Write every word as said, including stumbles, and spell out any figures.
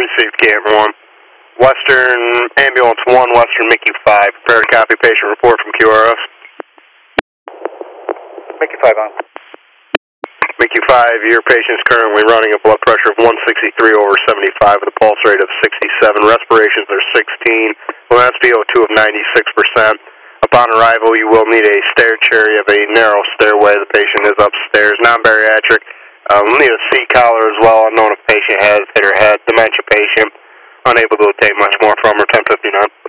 received Canton one. Western Ambulance one, Western Mickey five. Prepare to copy patient report from Q R S. Mickey five on. Mickey five, your patient is currently running a blood pressure of one sixty-three over seventy-five with a pulse rate of sixty-seven. Respirations are sixteen. With an S p O two of ninety-six percent. Upon arrival, you will need a stair chair. You have a narrow stairway. The patient is upstairs. Non-bariatric. Um, we'll need a seat collar as well. Unknown if patient has hit her head. Dementia patient. Unable to obtain much more from her. ten fifty-nine.